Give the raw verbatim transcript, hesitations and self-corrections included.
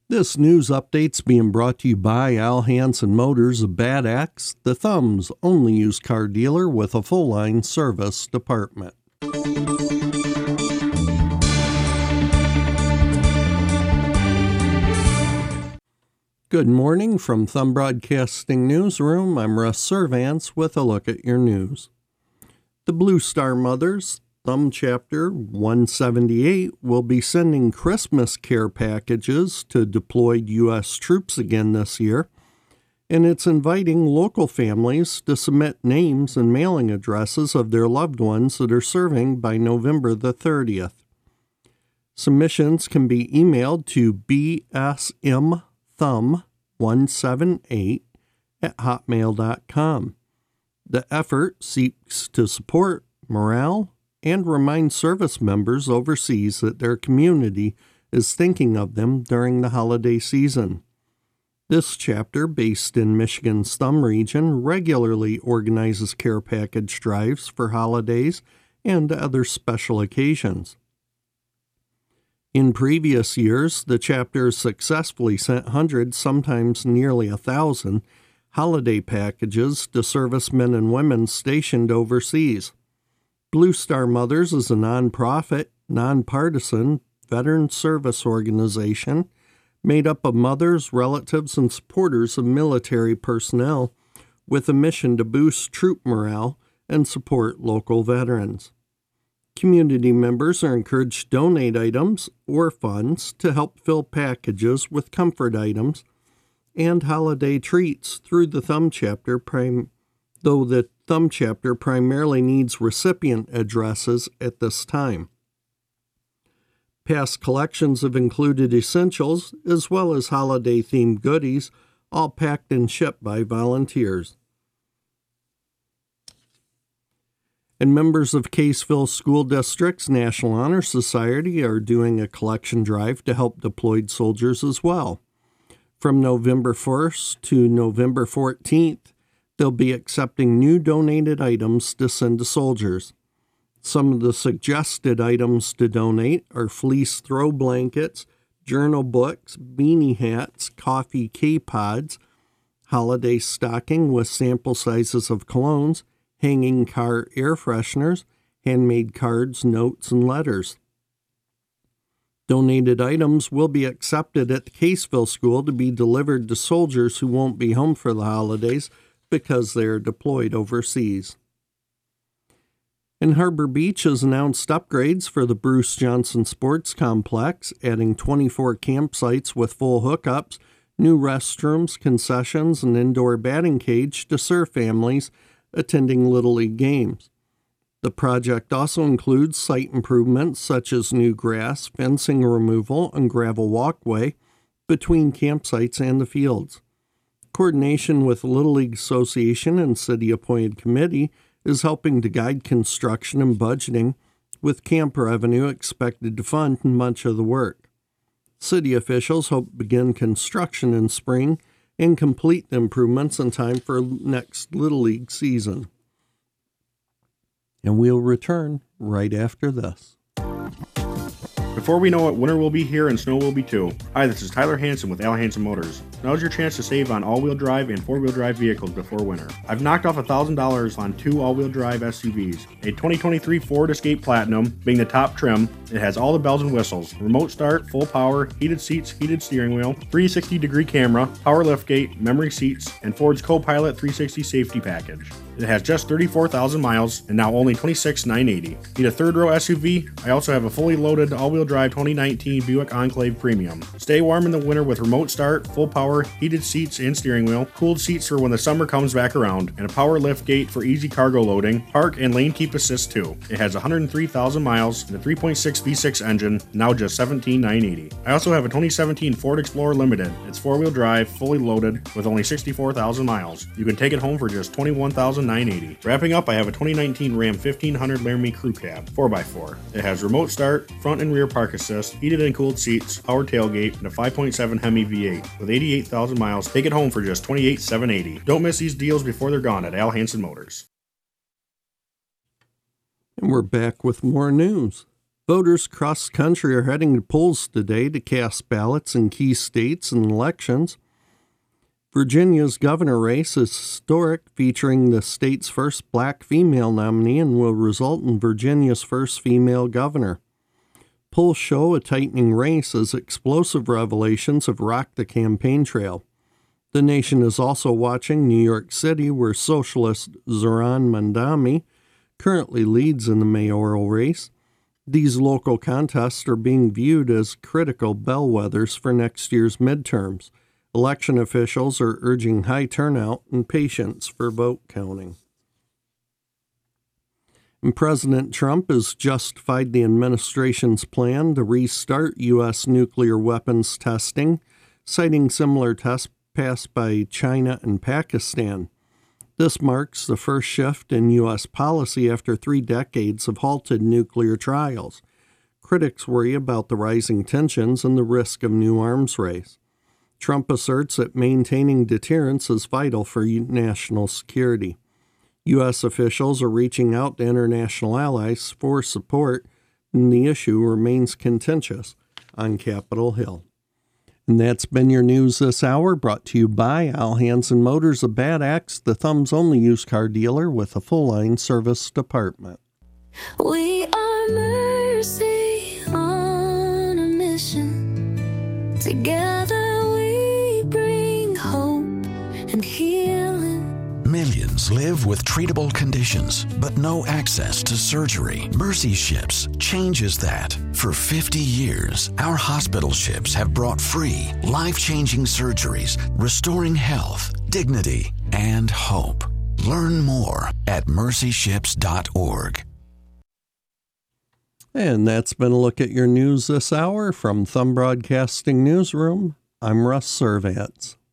This news update's being brought to you by Al Hansen Motors of Bad Axe, the Thumb's only used car dealer with a full-line service department. Good morning from Thumb Broadcasting Newsroom. I'm Russ Servance with a look at your news. The Blue Star Mothers, Thumb Chapter one seventy-eight, will be sending Christmas care packages to deployed U S troops again this year, and it's inviting local families to submit names and mailing addresses of their loved ones that are serving by November the thirtieth. Submissions can be emailed to b s m thumb one seven eight at hotmail dot com. The effort seeks to support morale and remind service members overseas that their community is thinking of them during the holiday season. This chapter, based in Michigan's Thumb region, regularly organizes care package drives for holidays and other special occasions. In previous years, the chapter has successfully sent hundreds, sometimes nearly a thousand, holiday packages to servicemen and women stationed overseas. Blue Star Mothers is a nonprofit, nonpartisan veteran service organization made up of mothers, relatives, and supporters of military personnel with a mission to boost troop morale and support local veterans. Community members are encouraged to donate items or funds to help fill packages with comfort items and holiday treats through the Thumb Chapter, prim- though the Thumb Chapter primarily needs recipient addresses at this time. Past collections have included essentials as well as holiday-themed goodies, all packed and shipped by volunteers. And members of Caseville School District's National Honor Society are doing a collection drive to help deployed soldiers as well. From November first to November fourteenth, they'll be accepting new donated items to send to soldiers. Some of the suggested items to donate are fleece throw blankets, journal books, beanie hats, coffee K-pods, holiday stocking with sample sizes of colognes, hanging car air fresheners, handmade cards, notes, and letters. Donated items will be accepted at the Caseville School to be delivered to soldiers who won't be home for the holidays because they are deployed overseas. And Harbor Beach has announced upgrades for the Bruce Johnson Sports Complex, adding twenty-four campsites with full hookups, new restrooms, concessions, and indoor batting cage to serve families attending Little League games. The project also includes site improvements such as new grass, fencing removal, and gravel walkway between campsites and the fields. Coordination with the Little League Association and city-appointed committee is helping to guide construction and budgeting, with camp revenue expected to fund much of the work. City officials hope to begin construction in spring and complete the improvements in time for next Little League season. And we'll return right after this. Before we know it, winter will be here and snow will be too. Hi, this is Tyler Hansen with Al Hansen Motors. Now's your chance to save on all-wheel drive and four-wheel drive vehicles before winter. I've knocked off one thousand dollars on two all-wheel drive S U Vs. A twenty twenty-three Ford Escape Platinum, being the top trim, it has all the bells and whistles. Remote start, full power, heated seats, heated steering wheel, three sixty degree camera, power liftgate, memory seats, and Ford's Copilot three sixty safety package. It has just thirty-four thousand miles and now only twenty-six thousand nine hundred eighty dollars. Need a third row S U V? I also have a fully loaded all-wheel drive twenty nineteen Buick Enclave Premium. Stay warm in the winter with remote start, full power, heated seats and steering wheel, cooled seats for when the summer comes back around, and a power lift gate for easy cargo loading, park and lane keep assist too. It has one hundred three thousand miles and a three point six V six engine, now just seventeen thousand nine hundred eighty dollars. I also have a twenty seventeen Ford Explorer Limited. It's four-wheel drive, fully loaded, with only sixty-four thousand miles. You can take it home for just twenty-one thousand nine hundred eighty dollars. Wrapping up, I have a twenty nineteen Ram fifteen hundred Laramie Crew Cab, four by four. It has remote start, front and rear park assist, heated and cooled seats, power tailgate, and a five point seven Hemi V eight. With eighty-eight thousand miles, take it home for just twenty-eight thousand seven hundred eighty dollars. Don't miss these deals before they're gone at Al Hansen Motors. And we're back with more news. Voters across the country are heading to polls today to cast ballots in key states and elections. Virginia's governor race is historic, featuring the state's first black female nominee and will result in Virginia's first female governor. Polls show a tightening race as explosive revelations have rocked the campaign trail. The nation is also watching New York City, where socialist Zohran Mamdani currently leads in the mayoral race. These local contests are being viewed as critical bellwethers for next year's midterms. Election officials are urging high turnout and patience for vote counting. And President Trump has justified the administration's plan to restart U S nuclear weapons testing, citing similar tests passed by China and Pakistan. This marks the first shift in U S policy after three decades of halted nuclear trials. Critics worry about the rising tensions and the risk of new arms race. Trump asserts that maintaining deterrence is vital for national security. U S officials are reaching out to international allies for support, and the issue remains contentious on Capitol Hill. And that's been your news this hour, brought to you by Al Hansen Motors of Bad Axe, the Thumb's only used car dealer with a full-line service department. We are Mercy on a mission. Together we bring hope and healing. Millions live with treatable conditions, but no access to surgery. Mercy Ships changes that. For fifty years, our hospital ships have brought free, life-changing surgeries, restoring health, dignity, and hope. Learn more at mercy ships dot org. And that's been a look at your news this hour from Thumb Broadcasting Newsroom. I'm Russ Servants.